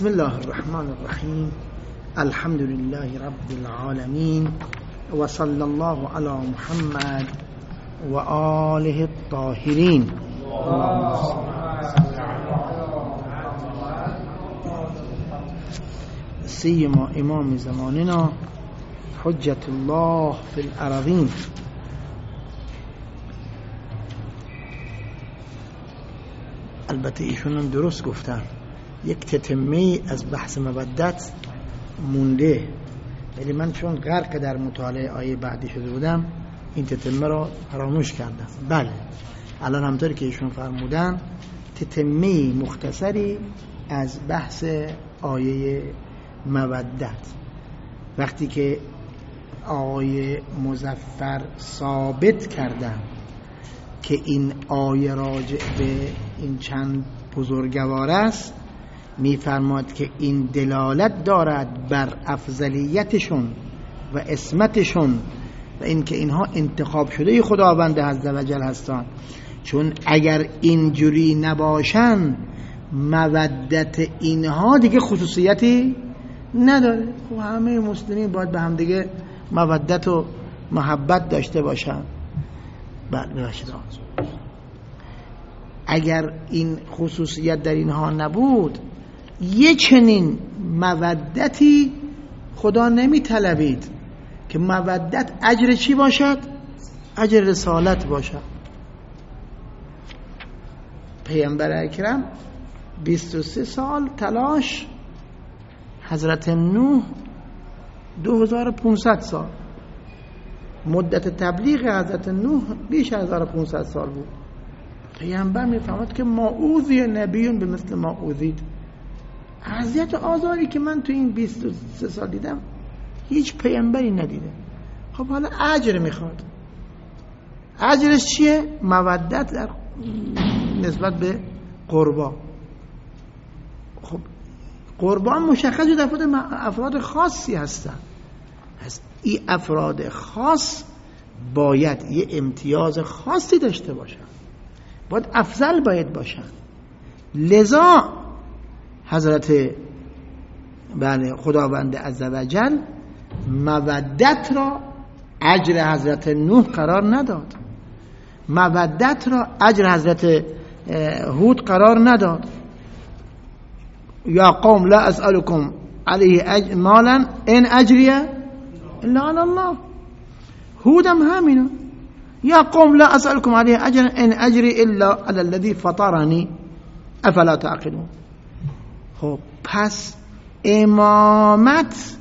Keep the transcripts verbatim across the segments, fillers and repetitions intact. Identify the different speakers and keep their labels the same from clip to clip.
Speaker 1: بسم الله الرحمن الرحیم. الحمد لله رب العالمین و صلی الله علی محمد و آله الطاهرین. سیما امام زماننا حجت الله فی الارضین. البته ایشون هم درست گفتن، یک تتمه از بحث مودت مونده، ولی من چون غرق در مطالعه آیه بعدی شده بودم این تتمه را فراموش کردم. بله الان همطور که ایشون فرمودن تتمه مختصری از بحث آیه مودت، وقتی که آیه مظفر ثابت کردن که این آیه راجع به این چند بزرگوار است، می‌فرماد که این دلالت دارد بر افضلیتشون و عصمتشون و اینکه اینها انتخاب شده خداوند عزوجل هستند، چون اگر اینجوری نباشن مودت اینها دیگه خصوصیتی نداره. خب همه مسلمین باید به هم دیگه مودت و محبت داشته باشن. بله ببخشید، اگر این خصوصیت در اینها نبود یه چنین مودتی خدا نمی طلبید که مودت اجر چی باشد؟ اجر رسالت باشد. پیامبر اکرم بیست و سه سال تلاش، حضرت نوح دو هزار و پانصد سال، مدت تبلیغ حضرت نوح بیش از هزار و پانصد سال بود. پیامبر میفهمد که ما اوذی نبیون به مثل ما اوذید. اذیت و آزاری که من تو این بیست و سه سال دیدم هیچ پیامبری ندیده. خب حالا اجر میخواد. اجرش چیه؟ مودت در نسبت به قربا. خب قربان مشخص در افراد خاصی هستن، پس این افراد خاص باید یه امتیاز خاصی داشته باشن، باید افضل باید باشن. لذا حضرت بله خداوند عزوجل مودت را اجر حضرت نوح قرار نداد، مودت را اجر حضرت هود قرار نداد. یا قوم لا اسألكم علیه اجر مالا ان اجری الا علی الله. هود هم همینو، یا قوم لا اسألكم علیه اجر ان اجری الا علی الذی فطرنی افلا تعقلون. خب پس امامت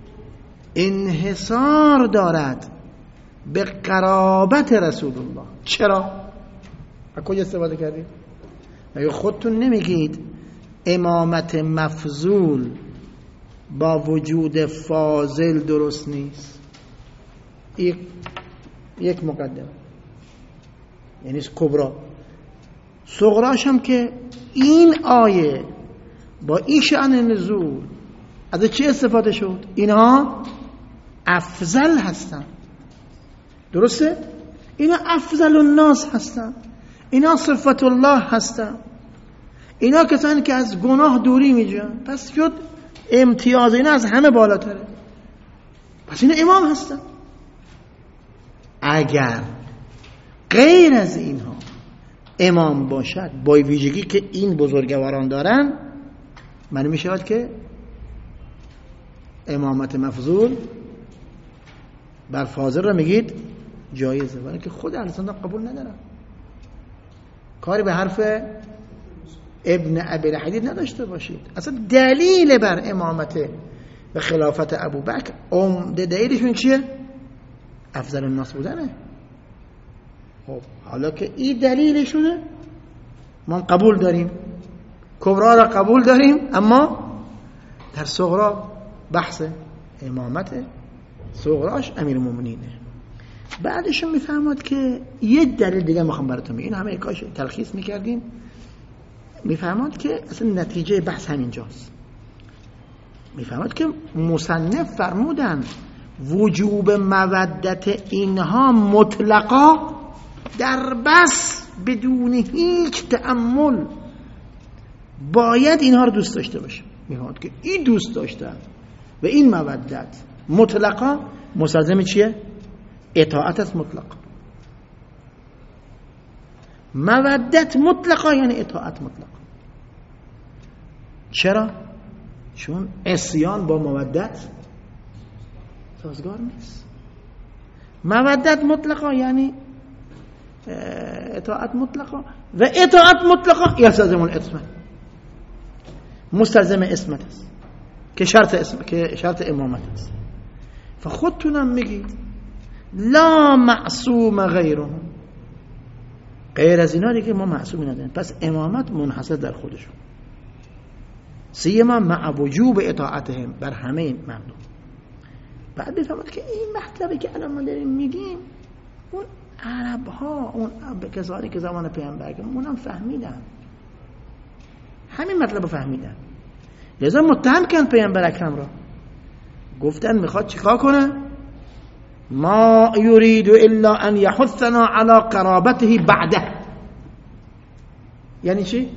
Speaker 1: انحصار دارد به قرابت رسول الله. چرا؟ از کجا استفاده کردید؟ مگه خودتون نمیگید امامت مفضول با وجود فاضل درست نیست؟ یک یک مقدمه، یعنی کبرا. صغراش هم که این آیه با این شأن نزول از چی استفاده شد؟ اینها افضل هستن، درسته؟ اینا افضل الناس هستن، اینا صفت الله هستن، اینا کسانی که از گناه دوری میجوین. پس شد امتیاز اینا از همه بالاتره، پس اینا امام هستن. اگر غیر از اینها امام باشد با ویژگی که این بزرگواران دارن، معنی می شود که امامت مفضول بر فاضل را میگید جایزه، ولی که خود اهل سنت قبول ندارن. کاری به حرف ابن ابی الحدید نداشته باشید. اصلا دلیل بر امامت و خلافت ابوبکر عمده دلیلشون چیه؟ افضل الناس بودنه. خب حالا که این دلیلشونه ما قبول داریم، کبرا را قبول داریم، اما در صغرا بحث امامت صغراش امیر المؤمنینه. بعدشون میفهمد که یه دلیل دیگه میخوام براتون بگم، این همه کاش تلخیص میکردیم. میفهمد که اصلا نتیجه بحث همینجاست. میفهمد که مصنف فرمودن وجوب مودت اینها مطلقا در بس بدون هیچ تأمل باید اینها رو دوست داشته باشه. میخواد که این دوست داشتن و این مودت مطلقا مستلزم چیه؟ اطاعت است مطلقا. مودت مطلقا یعنی اطاعت مطلقا. چرا؟ چون عصیان با مودت سازگار نیست. مودت مطلقا یعنی اطاعت مطلقا و اطاعت مطلقا یستلزم الاسم، مستلزم اسمت است که شرط اسم که شرط امامت است. فخودتونم میگید لا معصوم غیره، غیر از اینا دیگه ما معصومی نداریم، پس امامت منحصر در خودشون، سیما مع وجوب اطاعتهم بر همه مردم. بعد بفهمید که این مطلبی که الان ما داریم میگیم اون عرب ها، اون کسانی که زمان پیامبر که اونم فهمیدن، همین مطلب رو فهمیدن، لذا متهم کردن پیامبر اکرم را، گفتن میخواد چیکار کنه؟ ما یرید الا ان یحثنا علی قرابته بعده. یعنی چی؟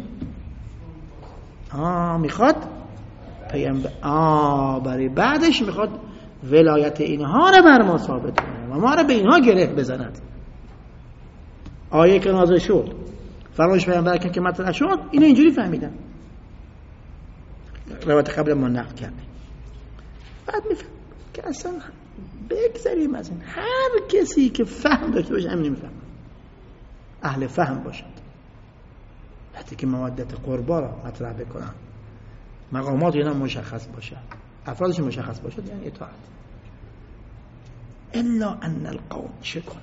Speaker 1: آه میخواد پیامبر آه برای بعدش میخواد ولایت اینها رو بر ما ثابت کنه و ما رو به اینها گره بزند. آیه که نازل شد فرمایش پیامبر اکرم که مطرح شد، اینو اینجوری فهمیدن، روایت قبل ما نقل کردیم. بعد میفهم که اصلا بگذاریم از این، هر کسی که فهم داشته باشه همین میفهم، اهل فهم باشد، وقتی که مودت قربا را مطرح بکنن، مقامات اینا مشخص باشه، افرادش مشخص باشه، یعنی اطاعت. الا ان القوم چه کنم؟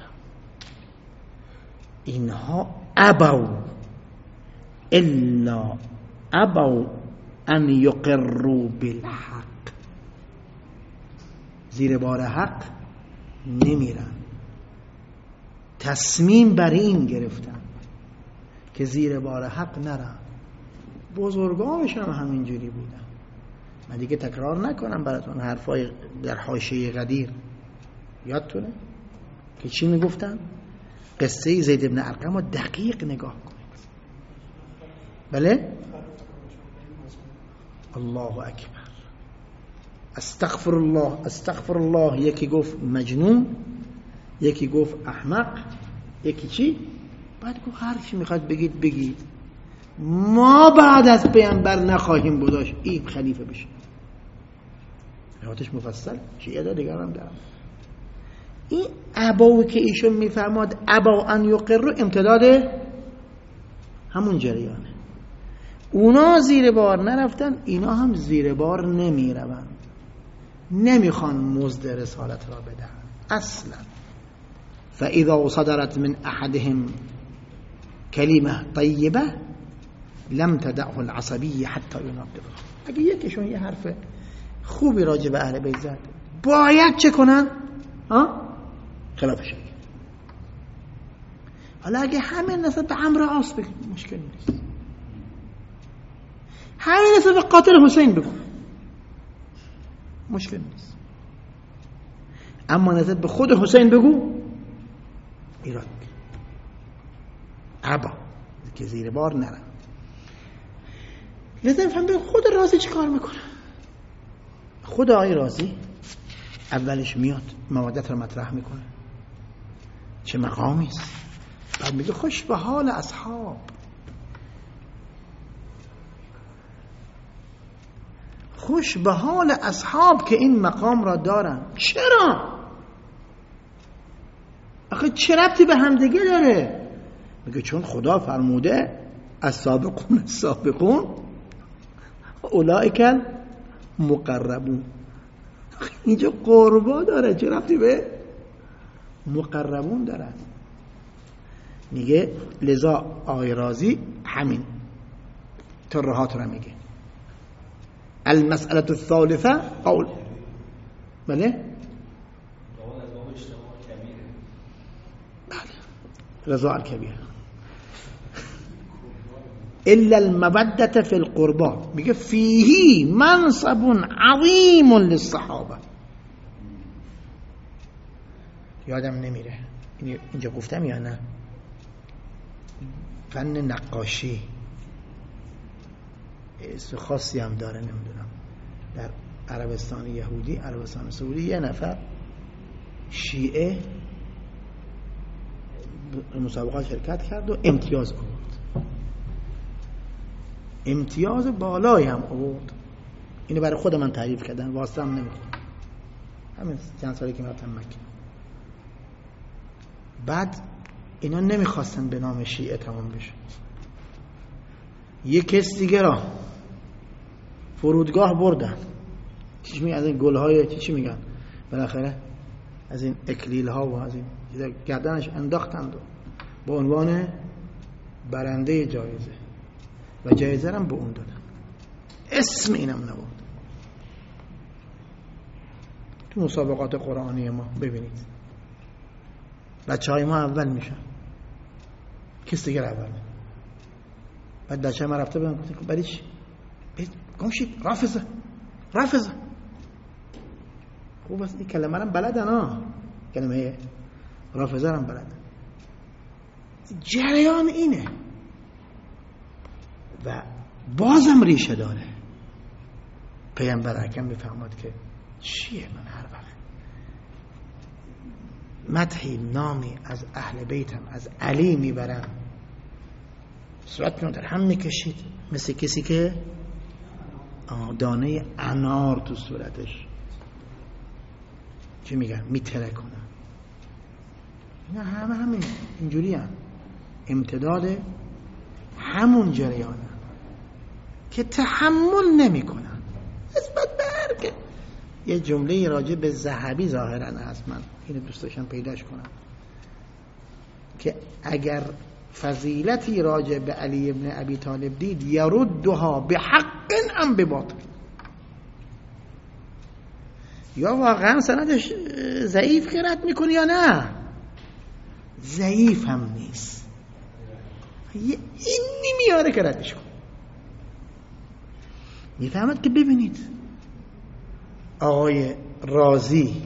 Speaker 1: اینها ابوا الا ابوا ان یقروا بالحق، زیر بار حق نمیرن، تصمیم بر این گرفتن که زیر بار حق نرن. بزرگانش هم همینجوری بودن. من دیگه تکرار نکنم براتون حرفای در حاشیه غدیر، یادتونه که چی میگفتن؟ قصه زید بن ارقم رو دقیق نگاه کنید. بله؟ الله اکبر، استغفر الله استغفر الله. یکی گفت مجنون، یکی گفت احمق، یکی چی؟ بعد گفت هر چی میخواد بگید بگید، ما بعد از پیامبر نخواهیم گذاشت این خلیفه بشه. روایتش مفصل شیعه دا دیگر هم دارم. این اباوی که ایشون میفرماد ابا ان یقر امتداد همون جریانه. اونا زیر بار نرفتن، اینا هم زیر بار نمیروند، نمیخوان مزد رسالت را بدن اصلا. فاذا صدرت من احدهم کلمه طیبه لم تدعه العصبیه حتی يناقضها. اگه یکیشون یه حرف خوبی راجع به اهل بیت زد، باید چه کنن؟ ها؟ خلافش. حالا اگه همین نسبت به عمرو عاص بگن مشکل نیست، همین نسبت به قاتل حسین بگن مشکل نیست، اما نسبت به خود حسین بگو ایراد میگیره. عبا که زیر بار نرن. لذا فهم به خود رازی چی کار میکنه؟ خود آقای رازی اولش میاد مودت رو مطرح میکنه، چه مقامی است، بعد میگه خوش به حال اصحاب، خوش به حال اصحاب که این مقام را دارن. چرا؟ آخه چه ربطی به همدیگه داره؟ میگه چون خدا فرموده السابقون السابقون اولئک المقربون. اینجا قربا داره، چه ربطی به مقربون داره؟ میگه لذا آقای رازی همین ترهات را میگه. المسألة الثالثة قول بله رضا الكبير إلا المودة في القربى، میگه فيه منصب عظيم للصحابة. یادم نمیره اینجا گفتم یا نه، فن نقاشی اسم خاصی هم داره، نمیدونم در عربستان یهودی، عربستان سعودی یه نفر شیعه مسابقات شرکت کرد و امتیاز آورد، امتیاز بالایی هم آورد. اینو برای خود من تعریف کردن، واسه هم نمیخوام، همین چند سالی که رفتم مکه. بعد اینا نمیخواستن به نام شیعه تمام بشه، یک کس دیگه را فرودگاه بردن، چی میگن از این گلهای چی میگن بالاخره، از این اکلیل ها و از این گردنش انداختند و به عنوان برنده جایزه و جایزه هم به اون دادن، اسم اینم نبود. تو مسابقات قرآنی ما ببینید بچه های ما اول میشن، کس دیگر اول. بعد بچه ما رفته بودن گفتن برای چی؟ گمشید رافضه رافضه. خوب است این کلمه هم بلدن ها، کلمه رافضه هم بلدن. جریان اینه و بازم ریشه داره. پیامبر اکرم میفهمد که چیه من هر وقت مدحی نامی از اهل بیتم از علی میبرم صورتتون در هم میکشید مثل کسی که دانه انار تو صورتش چی میگن میتره کنن. اینا همه همین اینجوری هم امتداد همون جریانه که تحمل نمی کنن نسبت به هر. یه جمله راجع به ذهبی ظاهرا هست، من اینو دوست داشتم پیداش کنم، که اگر فضیلتی راجع به علی ابن ابی طالب دید یردها به حق ام به باطل، یا واقعا سندش ضعیف قرائت میکنه یا نه ضعیف هم نیست، این نمیاره قرائتش کن. میفهمد که ببینید آقای رازی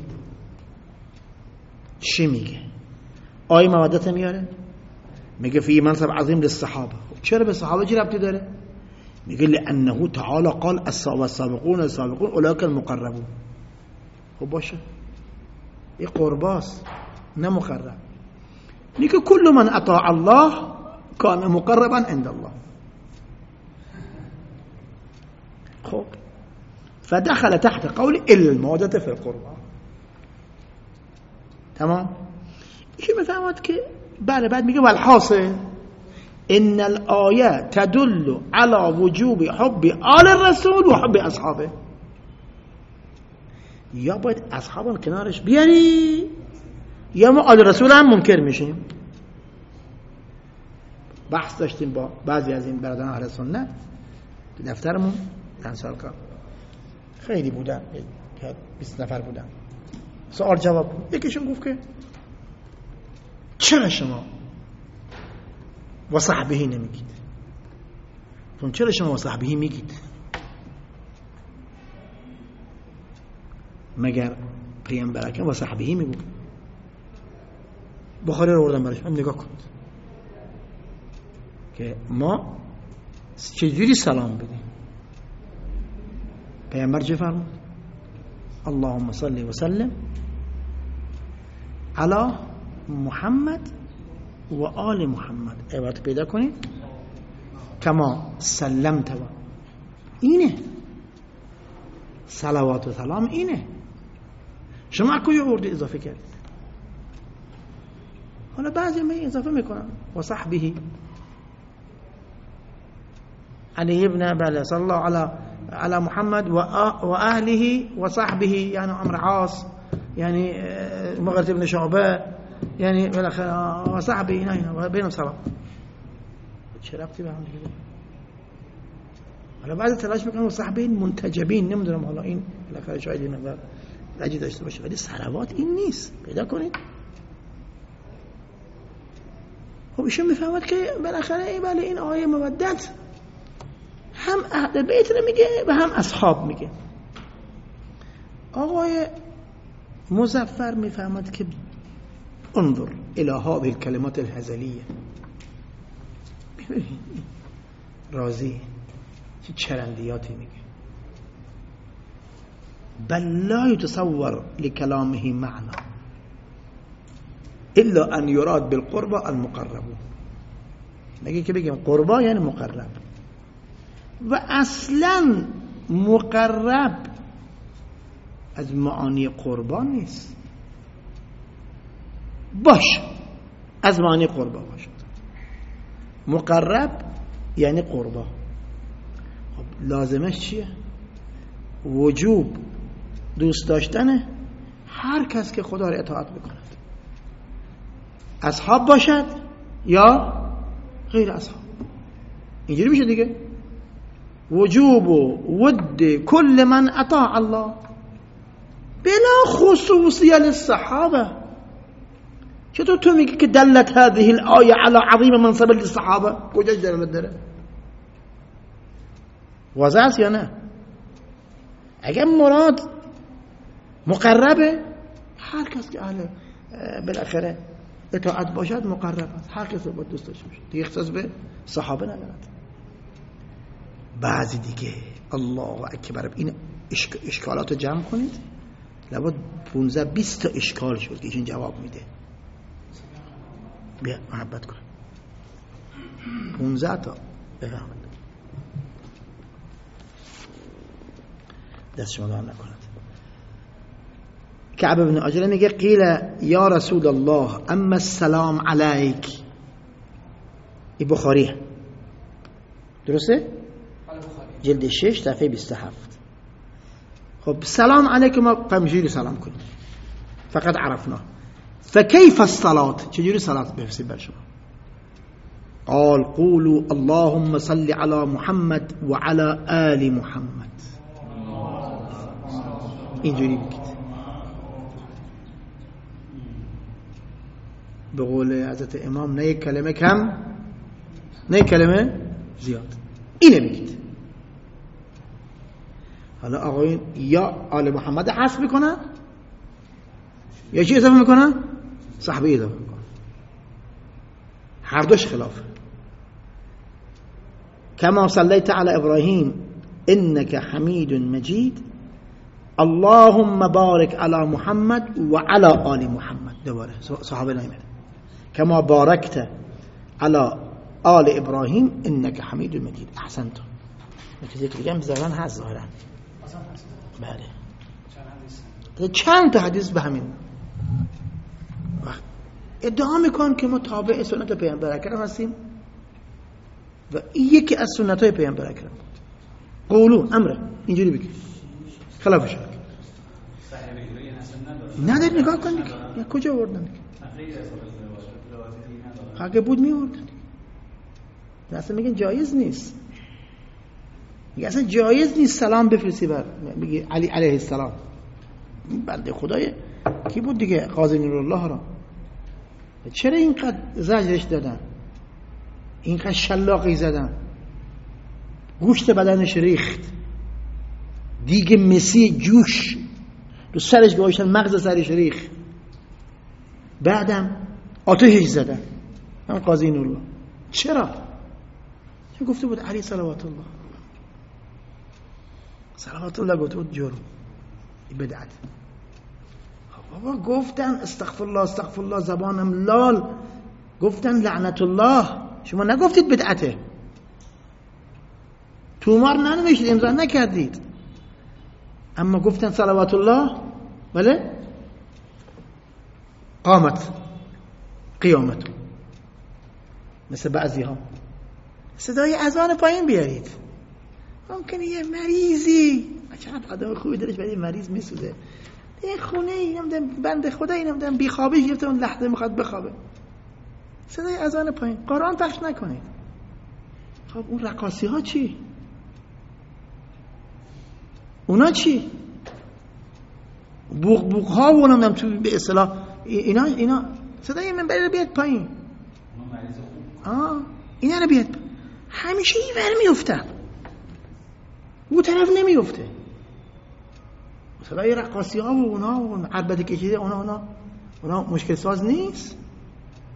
Speaker 1: چی میگه، آیه مودت میاره، میگه فی منصب عظیم للصحابه. چرا به صحابه چی ربطی داره؟ میگه لانه تعالی قال السابقون السابقون اولئک المقربون. خب باشه این قرباست نه مقرب. میگه کل من اطاع الله کان مقربا عند الله. خب فدخل تحت قول الا المودة في القربى. تمام. ایشون میفهمد که بله. بعد میگه والحاصل ان الآیه تدل على وجوب حب آل الرسول و حب اصحابه. یا باید اصحابم کنارش بیاری یا ما آل رسول هم منکر میشیم. بحث داشتیم با بعضی از این برادران اهل سنت تو دفترمون چند سال قبل، خیلی بودن، بیست نفر بودن، سوال جواب بود. یکیشون گفت که چرا شما و صحبهی نمیگید؟ چون چرا شما و صحبهی میگید؟ مگر پیامبر اکرم و صحبهی میگو؟ بخاری رو بردم برش، هم نگاه کنید که ما چجوری سلام بدیم. پیامبر چه فرمود؟ اللهم صل و سلم علی محمد و آل محمد. عبارت پیدا کنید کما سلمت. و اینه صلوات و سلام، اینه. شما کجا ورده اضافه کردید؟ حالا بعضی من اضافه میکنن و صحبه علی ابن بله صلی الله علی على محمد و اهله و صحبه، یعنی عمرو عاص، یعنی مغیرة بن شعبه، یعنی بالاخره و صحبه اینا اینا بینم سلام. چه ربطی به هم دیگه؟ حالا بعضی تلاش میکنن و صحبه منتجبین، نمیدونم حالا این بالاخره شاید این مقدار رجی داشته باشه، ولی صلوات این نیست. پیدا کنید. خب ایشون میفهمد که بالاخره بله این آیه مودت هم اهل بیت رو میگه و هم اصحاب میگه. آقای مظفر میفهمد که انظر الى هذه الكلمات الهزلیه. رازی چه چرندیاتی میگه. بل لا يتصور لكلامه معنى الا ان يراد بالقربى المقربون. میگه که بگیم قربا یعنی مقرب، و اصلا مقرب از معانی قربان نیست. باش از معانی قربا باش، مقرب یعنی قربا. خب لازمش چیه؟ وجوب دوست داشتنه هر کس که خدا را اطاعت بکند، اصحاب باشد یا غیر اصحاب. اینجوری میشه دیگه. وجوب و ود کل من اطاع الله بلا خصوصیه للصحابه. چطور تو میگی که دلت هذه الآیه على عظیم منصب للصحابه؟ کجاش دلالت داره؟ واضح است یا نه؟ اگر مراد مقربه، هر کس که اهل بالاخره اطاعت باشد مقرب است، هر کس رو باید دوست داشته باشه دیگه، اختصاص به صحابه ندارد. بعضی دیگه الله اکبر، این اشکالات رو جمع کنید، لابد پونزده بیست تا اشکال شد که این جواب میده. بیا محبت کن، پونزده تا بفهمید، دست شما دار نکند. کعب بن عجله میگه قیل یا رسول الله اما السلام علیک. این بخاریه، درسته؟ جلد شش صفحه بیست و هفت. خب سلام علیکم ما قمجیری سلام کنیم، فقط عرفنا. فكيف الصلاة؟ چجوری صلاة بفرسید بر شما؟ قال قولوا اللهم صل على محمد وعلى آل محمد. اینجوری بگید. به قول حضرت امام نه یک کلمه کم نه یک کلمه زیاد، اینه بگید. حالا آقایون یا آل محمد حذف میکنن یا چی اضافه میکنن؟ صحابه اضافه میکنن. هر دوش خلافه. كما صليت على ابراهيم انك حميد مجيد اللهم بارك على محمد وعلى آل محمد. دوباره صحابه نایمه. كما باركت على آل ابراهيم انك حميد مجيد. احسنتم. مثل ذکر دیگه هم بذارن هست ظاهرا. بله چند تا حدیث به همین وقت ادعا میکن که ما تابع سنت پیامبر اکرم هستیم و این یکی از سنت های پیامبر اکرم بود. قولو امره، اینجوری بگید خلافش نداری. نگاه کن دیگه یا کجا وردن دیگه، اگه بود میوردن. اصلا میگن جایز نیست، میگه اصلا جایز نیست سلام بفرستی بر میگه علی علیه السلام. بنده خدای کی بود دیگه؟ قاضی نورالله را. چرا اینقدر زجرش دادن، اینقدر شلاقی زدن، گوشت بدنش ریخت، دیگه مسی جوش رو سرش گذاشتن، مغز سرش ریخت، بعدم آتشش زدن. هم قاضی نورالله. چرا؟ چون گفته بود علی صلوات الله صلوات الله گفته بود جرم بدعت. بابا گفتن استغفر الله استغفر الله، زبانم لال، گفتن لعنت الله، شما نگفتید بدعته، تومار ننوشتید، امضا نکردید، اما گفتن صلوات الله. بله قامت قیامت. مثل بعضی ها صدای اذان پایین بیارید، ممکنه یه مریضی چقدر آدم خوبی دلش برای مریض میسوزه، یه خونه اینم بنده خدا اینم دم بیخوابه گرفته، اون لحظه میخواد بخوابه، صدای اذان پایین، قرآن پخش نکنید. خب اون رقاصی ها چی؟ اونا چی؟ بوق بوق ها و اونم تو به اصطلاح اینا اینا صدای من بره بیاد پایین. آه اینا رو بیاد همیشه این ور میفتن، اون طرف نمیفته. صدای رقاصی ها و اونا و عربده کشیده اونا اونا اونا مشکل ساز نیست.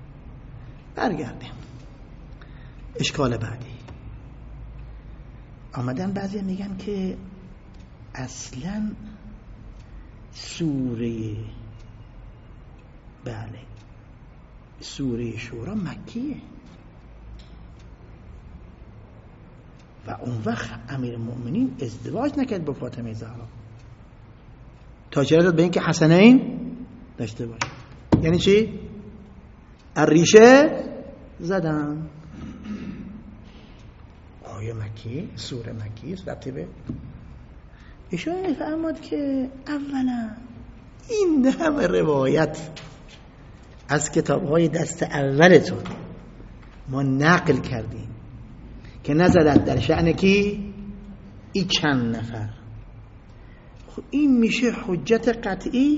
Speaker 1: برگردیم اشکال بعدی. آمدن بعضی میگن که اصلا سوره بله سوره شورا مکیه و اون وقت امیر المؤمنین ازدواج نکرد با فاطمه زهرا تا چرا داد به این که حسنین داشته باشه. یعنی چی؟ الریشه زدن. آیه مکی، سوره مکی رتبه ایشون میفهمد که اولا این همه روایت از کتاب‌های دست اولتون ما نقل کردیم که نزدت در شأن کی؟ این چند نفر. خب این میشه حجت قطعی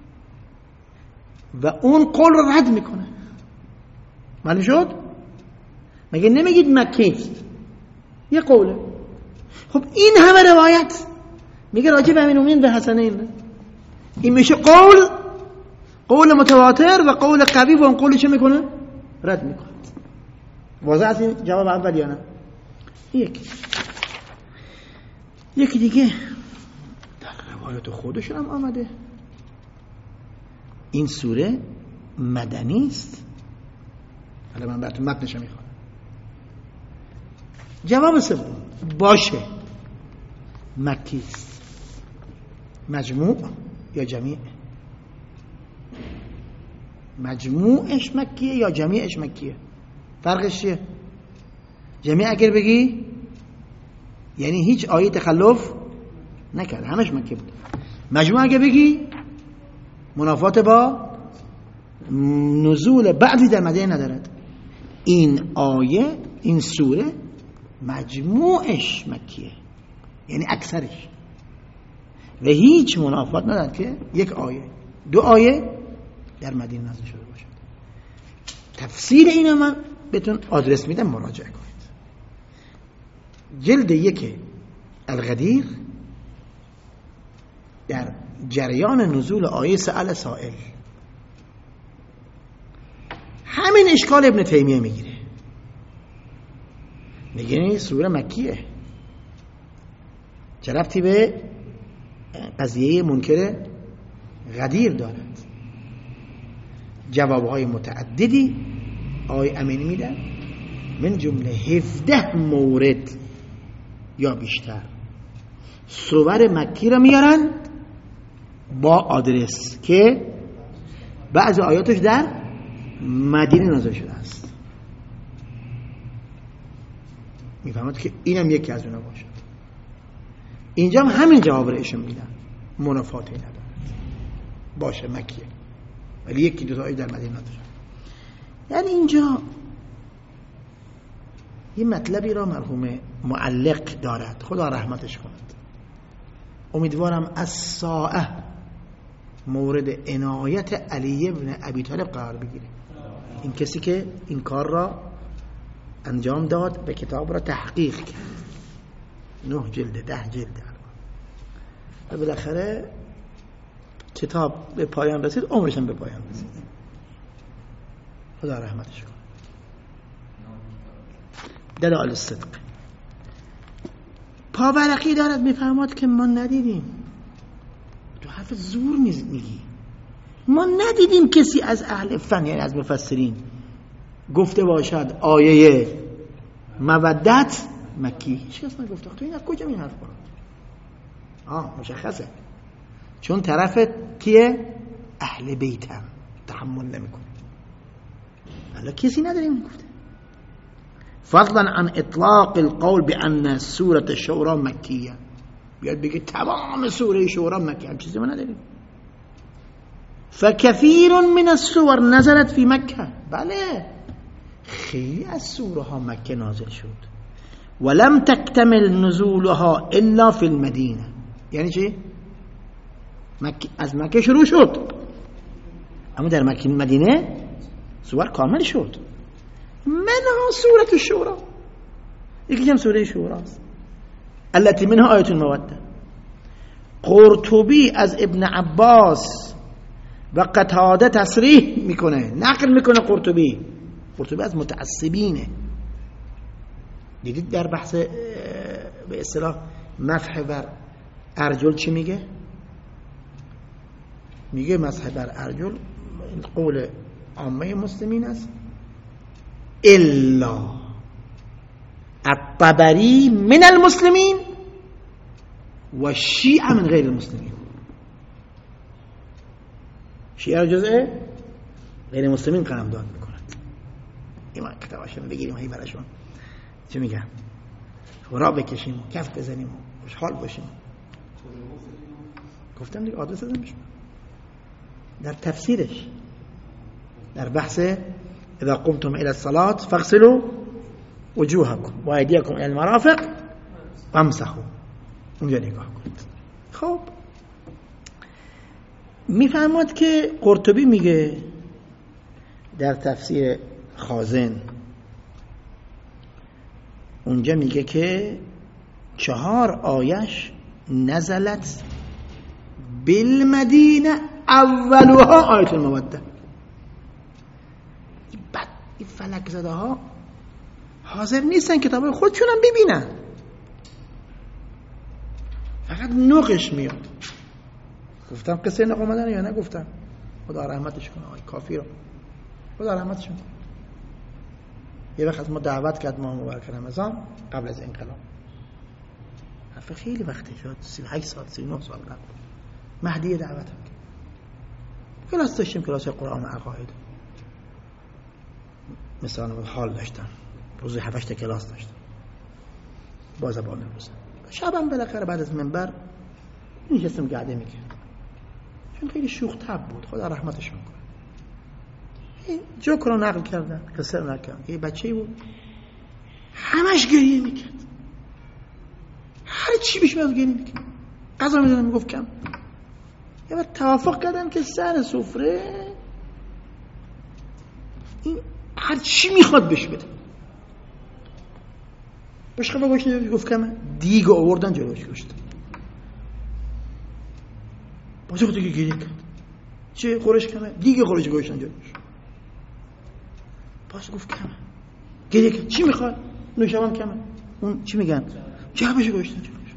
Speaker 1: و اون قول رو رد میکنه. معلوم شد؟ مگه نمیگید مکیست؟ یه قوله. خب این همه روایت میگه راجع به امیر المؤمنین و حسنین، این میشه قول قول متواتر و قول قوی و اون قول چه میکنه؟ رد میکنه. واضح است این جواب اول یا نه؟ یکی یکی دیگه در روایت خودشون هم آمده این سوره مدنی است. حالا من براتون متنش میخوام. جواب سوم باشه مکی است. مجموع یا جمیع؟ مجموعش مکیه یا جمیعش مکیه؟ فرقش چیه؟ جمیع اگر بگی یعنی هیچ آیه تخلف نکرد، همش مکی بود. مجموع اگر بگی منافات با نزول بعضی در مدینه ندارد. این آیه این سوره مجموعش مکیه یعنی اکثرش و هیچ منافات ندارد که یک آیه دو آیه در مدینه نازل شده باشد. تفسیر اینو من بهتون آدرس میدم مراجعه کنید. جلد یک الغدیر در جریان نزول آیه سأل سائل همین اشکال ابن تیمیه میگیره، میگه این سوره مکیه، چه ربطی به قضیه منکر غدیر دارد. جوابهای متعددی آقای امینی میدن، من جمله هفده مورد یا بیشتر سور مکی را میارن با آدرس که بعضی آیاتش در مدینه نازل شده است. میفهمد که اینم یکی از اونا باشد. اینجا هم همین جواب را ایشون میدن، منافاتی ندارد، باشه مکیه ولی یکی دو تا آیه در مدینه نازل شده. یعنی اینجا یه مطلبی را مرحوم معلق دارد، خدا رحمتش کند. امیدوارم از ساعه مورد عنایت علی ابن ابی طالب قرار بگیره. این کسی که این کار را انجام داد به کتاب را تحقیق کرد، نه جلد ده جلد و بالاخره کتاب به پایان رسید، عمرش هم به پایان رسید. خدا رحمتش کند. دلال الصدق پاورقی دارد میفرماد که ما ندیدیم، تو حرف زور میگی، ما ندیدیم کسی از اهل فن یعنی از مفسرین گفته باشد آیه مودت مکی. هیچ کس نگفته. تو این از کجا این حرف برد؟ آه مشخصه، چون طرف کیه؟ اهل بیتم، تحمل نمیکنه. حالا کسی نداریم گفته. فضلا عن اطلاق القول بان سوره الشورى مکیه، بیاد بگه تمام سوره شورا مکیه، هم چیزی ما نداریم. فکثیر من السور نزلت فی مکه، بله خیلی از سوره ها مکه نازل شد. ولم تکتمل نزولها الا فی المدینه. یعنی چی؟ مکه از مکه شروع شد اما در مکه مدینه سور کامل شد. منها سوره الشورى، یکی هم سوره شورا است التي منها آیه الموده. قرطبی از ابن عباس و قتاده تصریح میکنه، نقل میکنه. قرطبی قرطبی از متعصبینه. دیدید در بحث به اصطلاح مسح بر ارجل چی میگه؟ میگه مسح بر ارجل قول عامه مسلمین است الا الطبری من المسلمین و شیعه من غیر المسلمین. شیعه را جزء غیر مسلمین قلمداد میکنند. ایمان کتاباشون بگیریم هی براشون چه میگن را بکشیم و کف بزنیم و خوشحال باشیم. گفتم دیگه آدرس دادم بشم در تفسیرش در بحث اذا قمتم الى الصلاة فاغسلوا وجوهكم و ایدیکم الى المرافق وامسحوا. اونجا نگاه کنید. خب میفهمد که قرطبی میگه در تفسیر خازن اونجا میگه که چهار آیش نزلت بالمدینه اولها آیت الموده. بعد این فلک زده ها حاضر نیستن کتاب خودشونم ببینن، فقط نقش میاد. گفتم قصه نق اومدن یا نگفتم؟ خدا رحمتش کنه آقای کافی رو، خدا رحمتش کنه. یه وقت ما دعوت کرد ماه مبارک رمضان قبل از انقلاب، حرف خیلی وقتی شد، سی و هشت سال سی و نه سال قبل مهدی دعوت کرد. کلاس داشتیم، کلاس قرآن و عقاید، مثلا حال داشتم روزی هفت هشت کلاس داشتم با زبان روز. شبم بالاخره بعد از منبر نشستم گرده میکرد، چون خیلی شوخ طبع بود، خدا رحمتش کنه. این جوک رو نقل کردن، قصه رو نقل کردن. یه بچه‌ای بود همش گریه میکرد، هر چی بهش میاد گریه میکرد، غذا میدادن میگفت کم. یه وقت توافق کردن که سر سفره این هر چی میخواد بهش بده. بهش خب گوشت گفت کمه، دیگ آوردن جلوش گوشت. باشه خود دیگه گریه کرد، چه خورش کمه، دیگه خورش گوشتن جلوش. باشه گفت کمه، گریه کرد، چی میخواد؟ نوشابم کمه، اون چی میگن؟ جعبش گوشتن جلوش.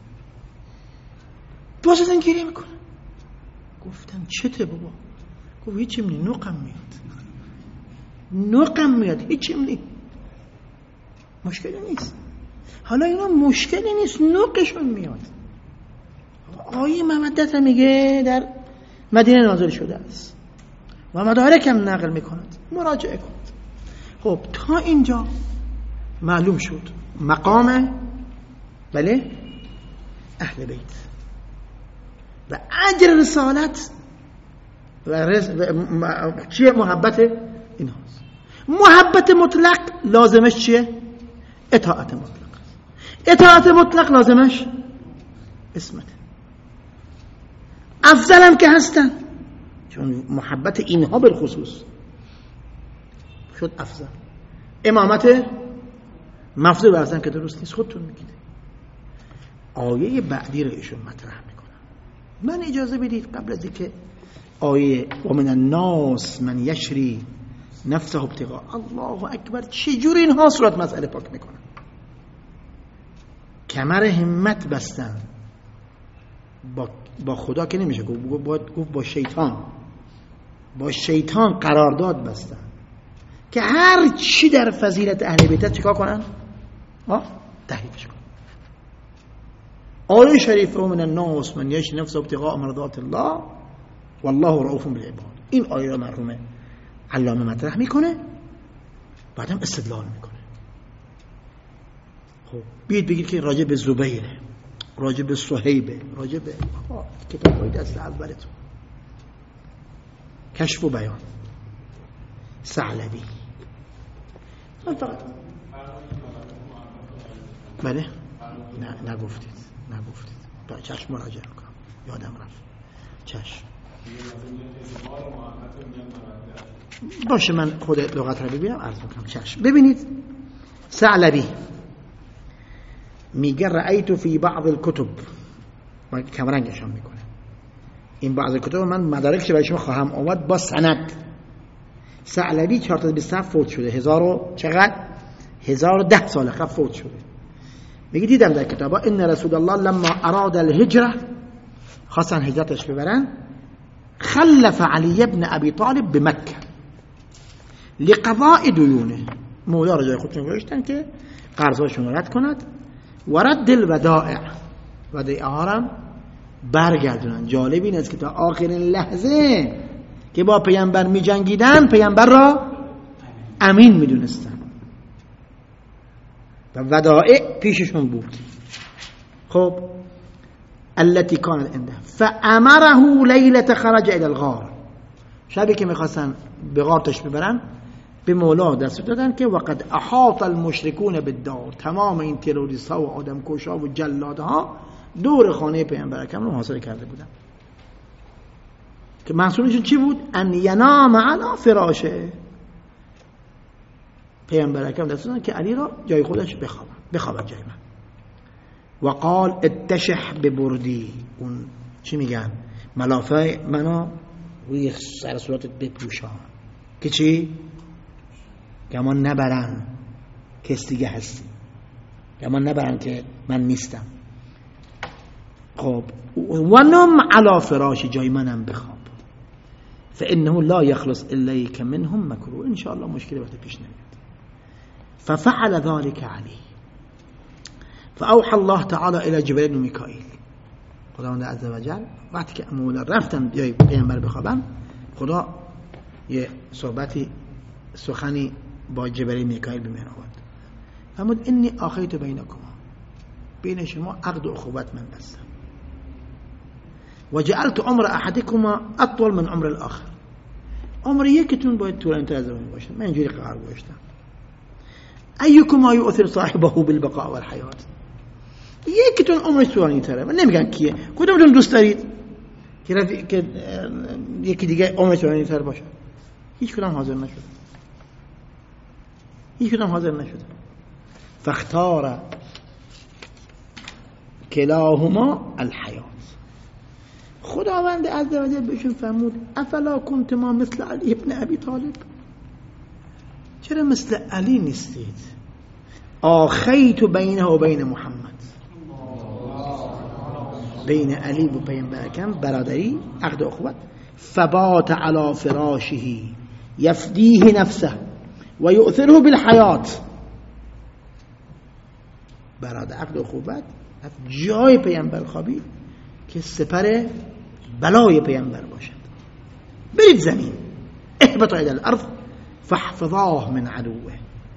Speaker 1: باشه زن گریه میکنه. گفتم چته بابا؟ گفت هیچی منی، نقم میاد، نقم میاد، هیچی منی، مشکلی نیست. حالا اینا مشکلی نیست، نقشون میاد. آیه مودت میگه در مدینه نازل شده است و مدارک هم نقل میکند، مراجعه کنید. خب تا اینجا معلوم شد مقام بله اهل بیت و اجر رسالت و, رس... و چیه محبت اینهاست. محبت مطلق لازمش چیه؟ اطاعت مطلق. اطاعت مطلق لازمش اسمت. افضلم که هستن، چون محبت اینها بالخصوص شد افضل. امامت مفضول برسن که درست نیست، خودتون میگید. آیه بعدی رو ایشون مطرح میکنم. من اجازه بدید قبل از اینکه آیه و من الناس من یشری نفسه ابتغاء الله اکبر چجوری اینها صورت مسئله پاک میکنن. کمر همت بستن با, با خدا که نمیشه گفت، گفت با شیطان، با شیطان قرارداد بستن که هر چی در فضیلت اهل بیت چیکار کنن؟ ها تحریفش کنن. آیه شریف و من الناس من یشری نفسه ابتغاء مرضات الله والله رؤوف بالعباد، این آیه را مرحوم علامه مطرح میکنه، بعدم استدلال میکنه. خب بیاید بگید که راجع به زبیره، راجع به صهیبه، راجع به کتاب های دست اولتون کشف و بیان ثعلبی. من فقط بله نه نگفتید نگفتید با چشم مراجعه کنم، یادم رفت. چشم باشه، من خود لغت رو ببینم عرض میکنم. چشم. ببینید ثعلبی میگه رأیت فی بعض الکتب، من کمرنگشان میکنه، این بعض الکتب من مدارکش برای شما خواهم آورد با سند. ثعلبی چهارصد و بیست و هفت فوت شده، هزار و چقدر؟ هزار و ده سال قبل فوت شده. میگه دیدم در کتابا ان رسول الله لما اراد الهجره، خواستن هجرتش ببرن، خلف علی ابن ابی طالب به مکه لقضاء دیونه، مولا را جای خودشون گذاشتن که قرضاشون رد کند و رد الودائع، ودائع ها برگردونن. جالب این است که تا آخرین لحظه که با پیامبر می جنگیدن پیامبر را امین می دونستن و ودائع پیششون بود. خب التي كانت عنده فامره ليله خرج الى الغار، شبی که میخواستن به غارتش ببرن به مولا دست دادن که وقد احاط المشركون بالدار، تمام این تروریست ها و آدمکشا و جلادها دور خانه پیامبر اکرم رو حاصل کرده بودن که منصورشون چی بود؟ ان ینام علی فراشه، پیامبر اکرم دست دادن که علی را جای خودش بخوابه بخوابه جای من. و قال اتشح ببردی، اون چی میگن؟ ملافه منو روی سر صورتت بپوشان که چی؟ که ما نبرن کس دیگه هستی، که ما نبرن که من نیستم. خب و نم علی فراش، جای منم بخواب. فانه لا يخلص الیک منهم مکروه، ان شاء الله مشکلی وقت پیش نمیاد. ففعل ذلك علی فاوحى الله تعالی الى جبرئیل و میکائیل. خداوند عزوجل وقتی که مولا رفتن جای پیامبر بخوابن، خدا یه صحبتی سخنی با جبرئیل میکائیل به میان آورد. فرمود انی آخیت بینکما، بین شما عقد و اخوت من بستم و جعلت عمر احدکما اطول من عمر الاخر، عمر یکیتون باید طولانی‌تر از اون باشه، من اینجوری قرار گذاشتم. ایکما یؤثر صاحبه بالبقاء والحیات، یکیتون عمرش طولانی‌تره، من نمیگم کیه، کدومتون دوست دارید که رفی... که یکی دیگه عمرش طولانی‌تر باشه؟ هیچ کدوم حاضر نشد، هیچ کدوم حاضر نشد. فاختار کلاهما الحیات، خداوند عزوجل بهشون فرمود افلا کنت ما مثل علی ابن ابی طالب، چرا مثل علی نیستید؟ آخیت بینه و بین محمد، بین علی و پیامبر اکرم برادری، عقد و اخوت. فبات علی فراشه یفدیه نفسه و یؤثره بالحیات، برادر عقد و اخوت جای پیامبر خوابید که سپر بلای پیامبر باشد. برید زمین، اهبطا الى الارض فاحفظاه من عدوه،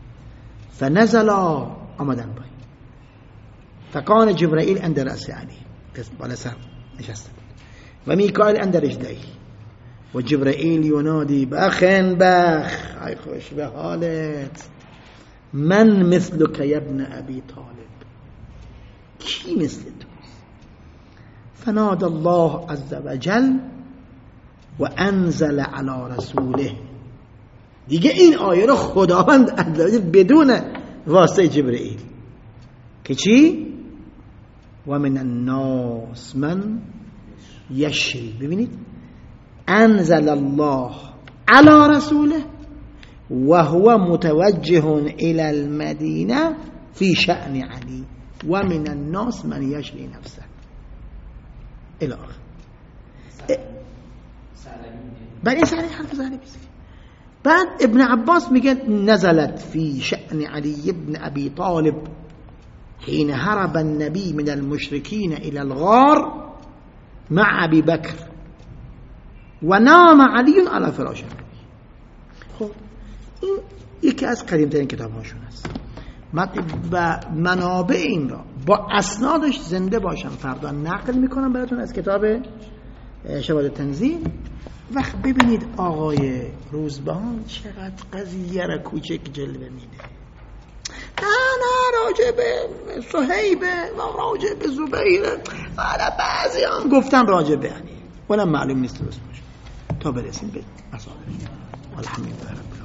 Speaker 1: فنزلا آمدن پایین. فکان جبرائیل عند رأس علی، بالا سر نشسته بود، و میکائیل عند رجليه، و جبرائیل ینادی بخن بخ، ای خوش به حالت، من مثلک یا ابن ابی طالب، کی مثل تو؟ فنادى الله عز وجل و انزل على رسوله، دیگه این آیه رو خداوند عز وجل بدون واسطه جبرئیل که چی؟ و من الناس من یشری، ببینید انزل الله على رسوله و هو متوجه الى المدینه فی شأن علی و من الناس من یشری نفسه الى آخر. بعد این حرف زهری بزنی. بعد ابن عباس میگه نزلت فی شأن علی ابن ابی طالب حين هرب النبي من المشركين الى الغار مع ابي بكر ونام علي على فراشه. خب این یکی از قدیمترین کتاب هاشون است. و منابع این را با اسنادش زنده باشم فردا نقل میکنم براتون از کتاب شواهد تنزیل. وقت ببینید آقای روزبان چقدر قضیه را کوچک جلوه میده. نه نه راجع به صهیبه و راجع به زبیره، حالا بعضی هم گفتن راجع به علی، اونم معلوم نیست درست باشه تا برسیم به مسائل. الحمدلله.